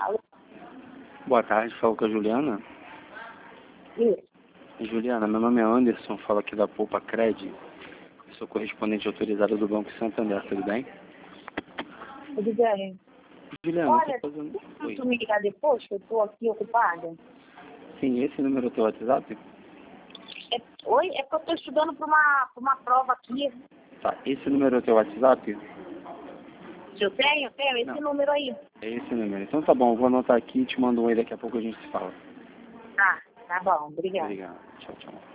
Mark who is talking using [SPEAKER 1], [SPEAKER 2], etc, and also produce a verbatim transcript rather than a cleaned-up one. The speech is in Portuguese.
[SPEAKER 1] Alô?
[SPEAKER 2] Boa tarde, falo com a Juliana.
[SPEAKER 1] Isso.
[SPEAKER 2] Juliana, meu nome é Anderson, falo aqui da Poupa Cred. Sou correspondente autorizado do Banco Santander, tudo bem?
[SPEAKER 1] Tudo bem.
[SPEAKER 2] Juliana,
[SPEAKER 1] Olha,
[SPEAKER 2] eu tô fazendo... Oi.
[SPEAKER 1] posso me ligar depois, que eu estou aqui ocupada?
[SPEAKER 2] Sim, esse número é o teu WhatsApp?
[SPEAKER 1] É, oi? É porque eu estou estudando para uma, pra uma prova aqui.
[SPEAKER 2] Tá, esse número é o teu WhatsApp?
[SPEAKER 1] Se eu tenho, eu tenho esse
[SPEAKER 2] Não.
[SPEAKER 1] número aí.
[SPEAKER 2] É esse número. Então tá bom, eu vou anotar aqui e te mando um aí, daqui a pouco a gente se fala.
[SPEAKER 1] Ah, tá bom, obrigada.
[SPEAKER 2] Obrigado. Tchau, tchau.